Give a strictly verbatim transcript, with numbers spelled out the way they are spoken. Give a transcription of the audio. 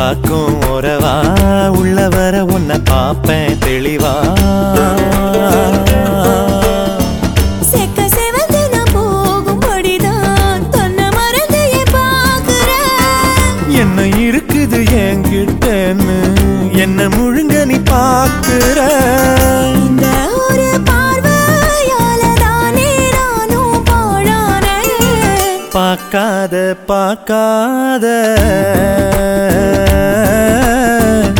காக்கும் உறவா உள்ள வர உன்னை பாப்பேன் தெளிவா செக்க செவந்து நான் போகும்படிதான் தொன்ன மறந்தையே பாக்குறேன் என்ன இருக்குது என்கிட்டன்னு என்ன முழுங்க நீ பாக்குற இந்த ஒரு பார்வையால தானே நானும் பாழானேன் பார்க்காத பார்க்காத